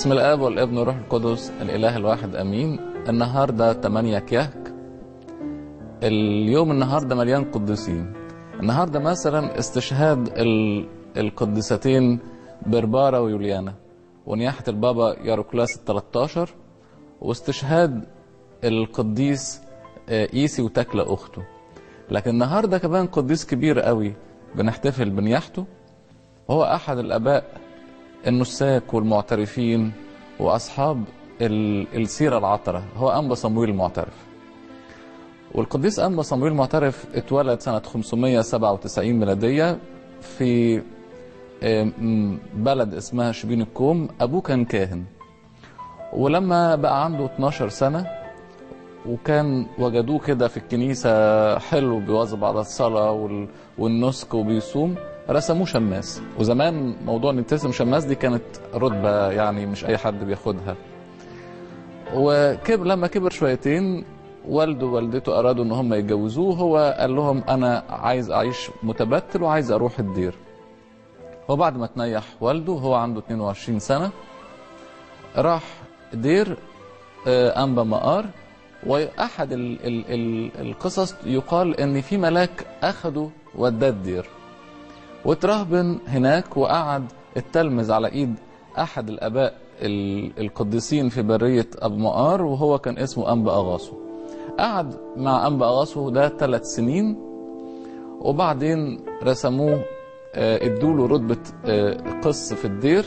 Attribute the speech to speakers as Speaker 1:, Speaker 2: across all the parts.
Speaker 1: بسم الآب والابن والروح القدس الإله الواحد أمين. النهاردة 8 كيهك. النهاردة مليان قديسين. النهاردة مثلا استشهاد القديستين بربارة ويوليانا، ونياحة البابا ياروكلاس 13، واستشهاد القديس إيسي وتكلة أخته. لكن النهاردة كمان قديس كبير قوي بنحتفل بنياحته، وهو أحد الآباء النساك والمعترفين وأصحاب السيرة العطرة، هو أنبا صمويل المعترف. والقديس أنبا صمويل المعترف اتولد سنة 597 ميلادية في بلد اسمها شبين الكوم. أبوه كان كاهن، ولما بقى عنده 12 سنة وكان وجدوه كده في الكنيسة حلو، بيواظب على الصلاة والنسك وبيصوم، رسموه شماس. وزمان موضوع ان ترسم شماس دي كانت رتبة، يعني مش اي حد بياخدها. لما كبر شويتين، والده ووالدته ارادوا ان هم يتجوزوه. هو قال لهم انا عايز اعيش متبتل وعايز اروح الدير. وبعد ما تنيح والده هو عنده 22 سنة راح دير أنبا مقار. واحد القصص يقال ان في ملاك اخده وداه الدير، واترهبن هناك وقعد التلمذ على ايد احد الاباء القديسين في برية ابو مقار، وهو كان اسمه انبا اغاثو. قعد مع انبا اغاثو ده 3 سنين، وبعدين رسموه ادوله رتبة قس في الدير،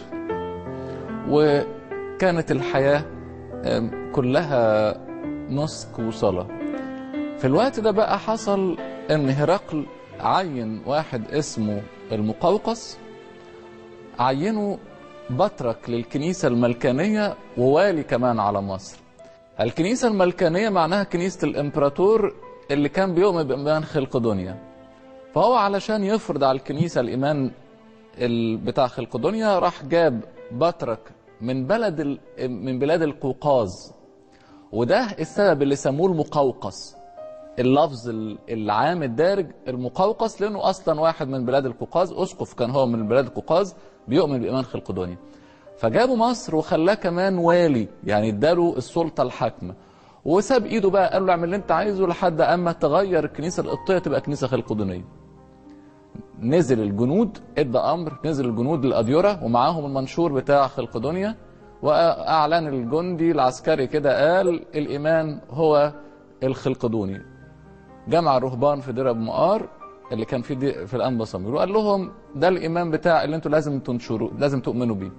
Speaker 1: وكانت الحياة كلها نسك وصلاة. في الوقت ده بقى حصل ان هرقل عين واحد اسمه المقوقس، عينه بطرك للكنيسة الملكانية ووالي كمان على مصر. الكنيسة الملكانية معناها كنيسة الامبراطور اللي كان بيؤمن بإيمان خلقدونيا. فهو علشان يفرض على الكنيسة الإيمان بتاع خلقدونيا راح جاب بطرك من بلاد القوقاز، وده السبب اللي سموه المقوقس. اللفظ العام الدارج المقوقس، لانه اصلا واحد من بلاد القوقاز، اسقف كان هو من بلاد القوقاز بيؤمن بايمان خلقدونيا. فجابوا مصر وخلاه كمان والي، يعني اداله السلطه الحاكمه، وساب ايده بقى، قال له اعمل اللي انت عايزه لحد اما تغير الكنيسه القبطيه تبقى كنيسه خلقدونيه. نزل الجنود، ادى امر، نزل الجنود للاديره ومعاهم المنشور بتاع خلقدونيا، واعلن الجندي العسكري كده، قال الايمان هو الخلقدوني. جمع الرهبان في دير ابو مقار اللي كان في الانبا صمويل، وقال لهم ده الايمان بتاع اللي انتوا لازم تنشروه، لازم تؤمنوا بيه.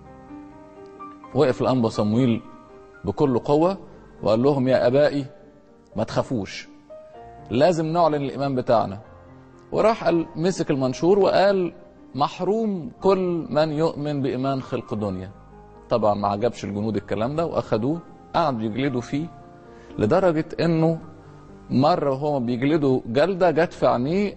Speaker 1: وقف الانبا صمويل بكل قوه وقال لهم يا ابائي ما تخافوش، لازم نعلن الايمان بتاعنا. وراح مسك المنشور وقال محروم كل من يؤمن بايمان خلقدونيا. طبعا ما عجبش الجنود الكلام ده، واخدوه قعدوا يجلدوا فيه، لدرجه انه مرة وهو بيجلدوا جلدة جت في عينيه،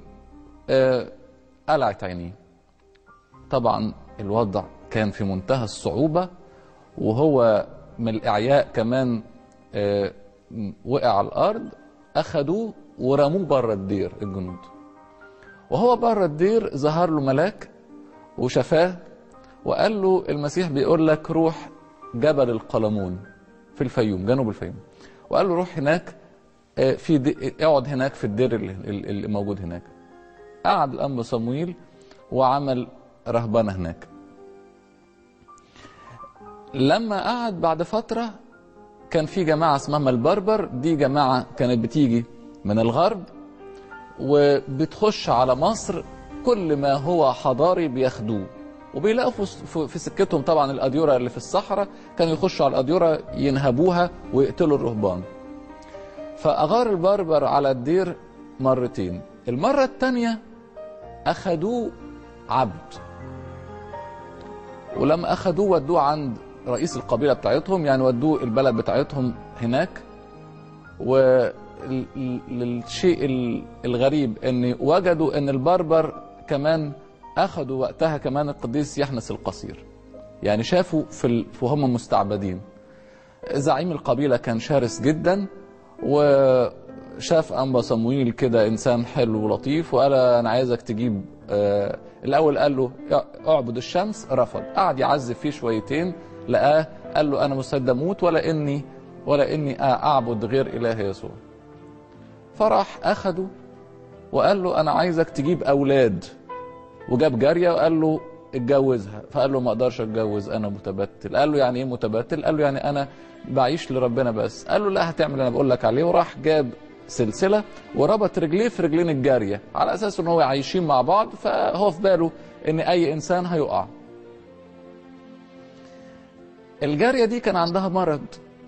Speaker 1: قلعت عينيه. طبعا الوضع كان في منتهى الصعوبة، وهو من الإعياء كمان وقع على الأرض. أخدوه ورموه بره الدير الجنود. وهو بره الدير ظهر له ملاك وشفاه وقال له المسيح بيقول لك روح جبل القلمون في الفيوم، جنوب الفيوم، وقال له روح هناك اقعد هناك في الدير اللي موجود هناك. قعد الأنبا صمويل وعمل رهبانة هناك. لما قعد بعد فترة كان في جماعة اسمها البربر، دي جماعة كانت بتيجي من الغرب وبتخش على مصر، كل ما هو حضاري بياخدوه، وبيلاقوا في سكتهم طبعا الأديرة اللي في الصحراء، كانوا يخشوا على الأديرة ينهبوها ويقتلوا الرهبان. فأغار البربر على الدير مرتين. المرة الثانية أخدوه عبد، ولما أخدوه ودوه عند رئيس القبيلة بتاعتهم، يعني ودوه البلد بتاعتهم هناك. وللشيء الغريب أن وجدوا أن البربر كمان أخدوا وقتها كمان القديس يحنس القصير، يعني شافوا وهم مستعبدين. زعيم القبيلة كان شرس جدا، وشاف أنبا صمويل كده إنسان حلو ولطيف، وقال أنا عايزك تجيب الأول قال له اعبد الشمس، رفض، قعد يعذب فيه شويتين لقاه قال له أنا مستعد أموت ولا إني أعبد غير إله يسوع. فراح أخده وقال له أنا عايزك تجيب أولاد، وجاب جارية وقال له اتجوزها. فقال له ما اقدرش اتجوز، انا متبتل. قال له يعني ايه متبتل؟ قال له يعني انا بعيش لربنا بس. قال له لا، هتعمل اللي انا بقول لك عليه. وراح جاب سلسله وربط رجليه في رجلين الجاريه على اساس ان هو عايشين مع بعض، فهو في باله ان اي انسان هيقع. الجاريه دي كان عندها مرض،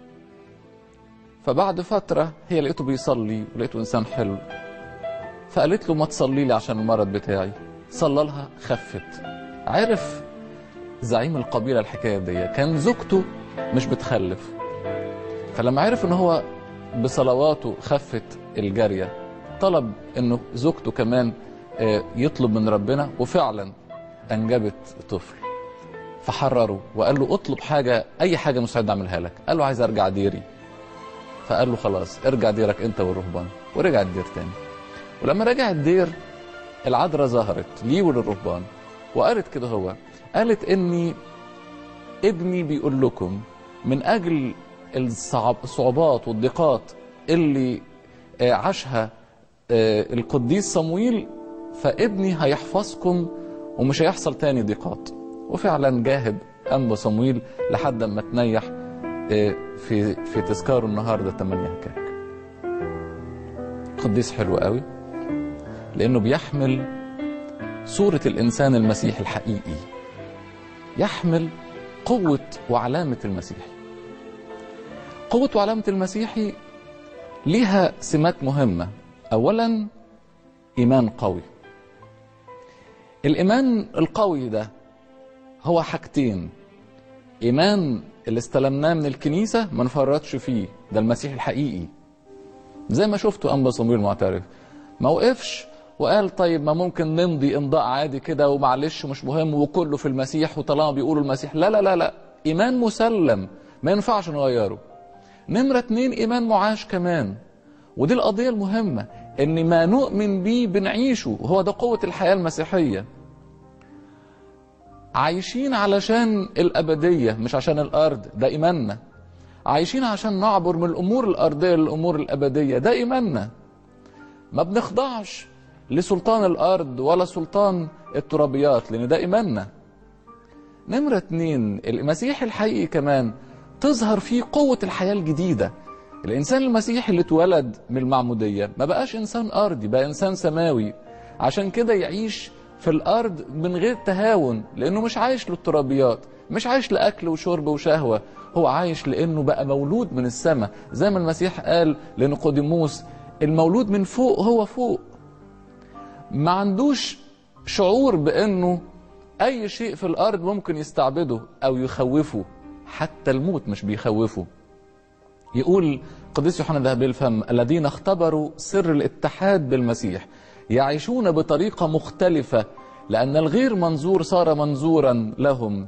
Speaker 1: فبعد فتره هي لقيته بيصلي ولقيته انسان حلو، فقالت له ما تصلي لي عشان المرض بتاعي. صلى لها، خفت. عرف زعيم القبيلة الحكاية دي، كان زوجته مش بتخلف، فلما عرف ان هو بصلواته خفت الجارية، طلب انه زوجته كمان يطلب من ربنا، وفعلا انجبت طفل. فحرره وقال له اطلب حاجة، اي حاجة مستعد اعملها لك. قال له عايز ارجع ديري. فقال له خلاص ارجع ديرك انت والرهبان. ورجع الدير تاني. ولما رجع الدير العذراء ظهرت ليه وللرهبان وقالت كده، هو قالت اني ابني بيقول لكم من اجل الصعوبات والضيقات اللي عاشها القديس صمويل، فابني هيحفظكم ومش هيحصل تاني ضيقات. وفعلا جاهد انبا صمويل لحد ما تنيح في تذكاره النهارده 8 هكاك. قديس حلو قوي لانه بيحمل صورة الانسان المسيحي الحقيقي، يحمل قوة وعلامة المسيحي. قوة وعلامة المسيحي ليها سمات مهمة. اولا ايمان قوي. الايمان القوي ده هو حاجتين: ايمان اللي استلمناه من الكنيسة ما نفرطش فيه، ده المسيح الحقيقي، زي ما شفتوا انبا صمويل المعترف ما وقفش وقال طيب ما ممكن نمضي امضاء عادي كده ومعلش مش مهم وكله في المسيح وطالما بيقولوا المسيح. لا لا لا لا، ايمان مسلم ما ينفعش نغيره. نمرة 2 ايمان معاش كمان، ودي القضية المهمة، ان ما نؤمن بيه بنعيشه، وهو ده قوة الحياة المسيحية. عايشين علشان الابدية مش عشان الارض، ده ايماننا. عايشين عشان نعبر من الامور الارضية للامور الابدية، ده ايماننا. ما بنخضعش لسلطان الارض ولا سلطان الترابيات، لان ده ايماننا. نمرة 2 المسيح الحقيقي كمان تظهر فيه قوة الحياة الجديدة. الانسان المسيحي اللي اتولد من المعمودية ما بقاش انسان ارضي، بقى انسان سماوي. عشان كده يعيش في الارض من غير تهاون، لانه مش عايش للترابيات، مش عايش لاكل وشرب وشهوة، هو عايش لانه بقى مولود من السماء. زي ما المسيح قال لنيقوديموس المولود من فوق هو فوق. ما عندوش شعور بانه اي شيء في الارض ممكن يستعبده او يخوفه، حتى الموت مش بيخوفه. يقول قديس يوحنا ذهبي الفم الذين اختبروا سر الاتحاد بالمسيح يعيشون بطريقة مختلفة، لأن الغير منظور صار منظورا لهم.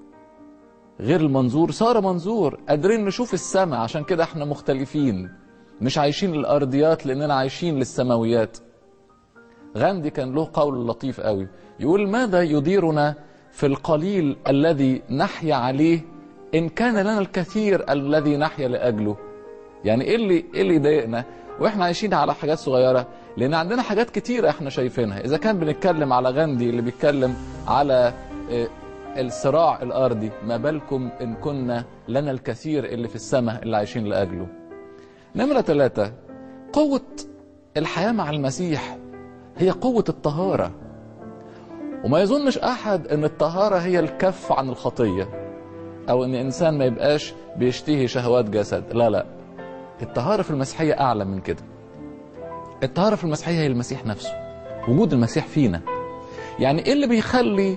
Speaker 1: غير المنظور صار منظور، قادرين نشوف السماء، عشان كده احنا مختلفين، مش عايشين للأرضيات لأننا عايشين للسماويات. غاندي كان له قول لطيف قوي، يقول ماذا يضيرنا في القليل الذي نحيا عليه إن كان لنا الكثير الذي نحيا لأجله. يعني إيه اللي يضايقنا وإحنا عايشين على حاجات صغيرة؟ لأن عندنا حاجات كتيرة إحنا شايفينها. إذا كان بنتكلم على غاندي اللي بيتكلم على الصراع الأرضي، ما بالكم إن كنا لنا الكثير اللي في السماء اللي عايشين لأجله. نمرة 3 قوة الحياة مع المسيح هي قوة الطهارة. وما يظنش أحد أن الطهارة هي الكف عن الخطية، أو أن إنسان ما يبقاش بيشتهي شهوات جسد. لا لا، الطهارة في المسيحية أعلى من كده. الطهارة في المسيحية هي المسيح نفسه، وجود المسيح فينا. يعني إيه اللي بيخلي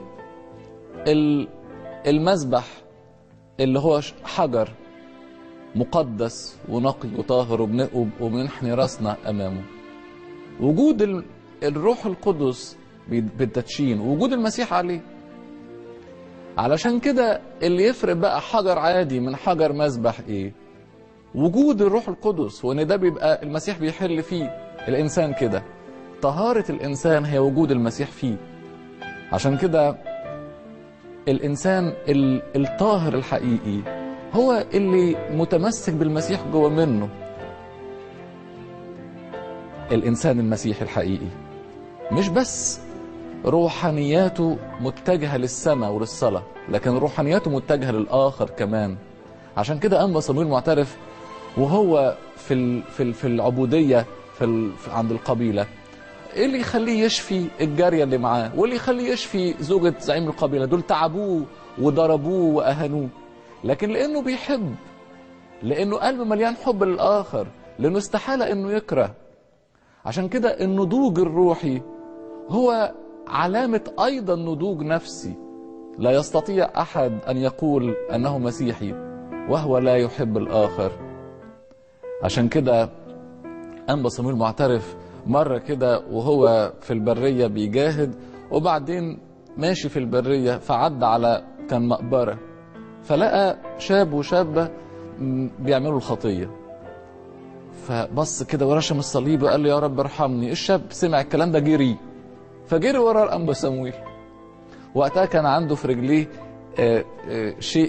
Speaker 1: المذبح اللي هو حجر مقدس ونقي وطاهر وبنحني راسنا أمامه؟ وجود الروح القدس بالتدشين، وجود المسيح عليه. علشان كده اللي يفرق بقى حجر عادي من حجر مذبح ايه؟ وجود الروح القدس، وان ده بيبقى المسيح بيحل فيه الانسان كده. طهارة الانسان هي وجود المسيح فيه. عشان كده الإنسان الطاهر الحقيقي هو اللي متمسك بالمسيح جوه منه. الإنسان المسيحي الحقيقي مش بس روحانياته متجهة للسماء وللصلاة، لكن روحانياته متجهة للآخر كمان. عشان كده أنبا صموئيل المعترف وهو في العبودية عند القبيلة، ايه اللي يخليه يشفي الجارية اللي معاه، واللي يخليه يشفي زوجة زعيم القبيلة؟ دول تعبوه وضربوه وأهنوه، لكن لأنه بيحب، لأنه قلبه مليان حب للآخر، لأنه استحالة أنه يكره. عشان كده النضوج الروحي هو علامة أيضا نضوج نفسي. لا يستطيع أحد أن يقول أنه مسيحي وهو لا يحب الآخر. عشان كده أنبا صموئيل المعترف مرة كده وهو في البرية بيجاهد، وبعدين ماشي في البرية فعد على كان مقبرة، فلقى شاب وشابة بيعملوا الخطية، فبص كده ورشم الصليب وقال له يا رب ارحمني. الشاب سمع الكلام ده جري، فجري ورا الأنبا صموئيل. وقتها كان عنده في رجليه شيء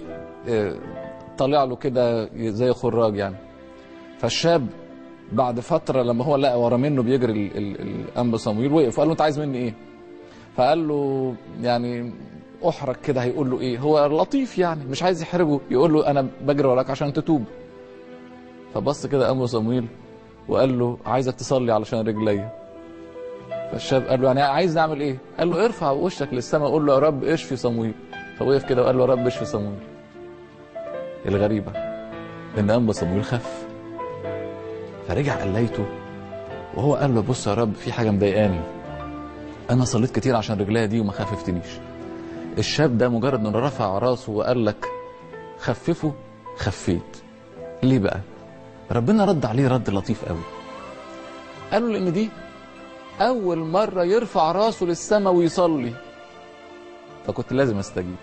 Speaker 1: طلع له كده زي خراج يعني. فالشاب بعد فترة لما هو لقى ورا منه بيجري الأنبا صموئيل وقف وقال له انت عايز مني ايه؟ فقال له يعني احرج كده، هيقول له ايه؟ هو لطيف يعني مش عايز يحرجه، يقول له انا بجري وراك عشان تتوب. فبص كده أنبا صموئيل وقال له عايزك تصلي علشان رجلي. فالشاب قال له يعني عايز نعمل ايه؟ قال له ارفع وشك للسماء وقول له يا رب اشفي صموئيل. فوقف كده وقال له يا رب اشفي صموئيل. الغريبة ان أنبا صموئيل خف، فرجع قليته وهو قال له بص يا رب في حاجة مضايقاني، انا صليت كتير عشان رجليا دي وما خففتنيش. الشاب ده مجرد انه رفع راسه وقال لك خففه، خفيت. ليه بقى؟ ربنا رد عليه رد لطيف قوي، قالوا لان دي اول مرة يرفع راسه للسماء ويصلي، فكنت لازم استجيب.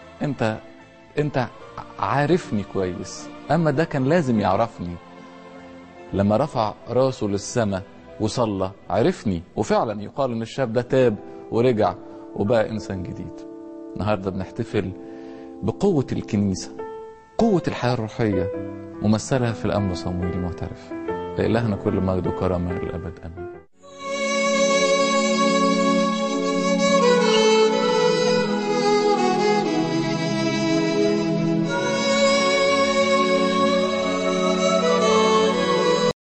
Speaker 1: انت عارفني كويس، اما ده كان لازم يعرفني. لما رفع راسه للسماء وصلى عرفني، وفعلا يقال ان الشاب ده تاب ورجع وبقى انسان جديد. النهارده بنحتفل بقوة الكنيسة، قوة الحياة الروحية ممثلة في الأنبا صموئيل المعترف. لإلهنا كل مجد وكرامة للأبد آمين.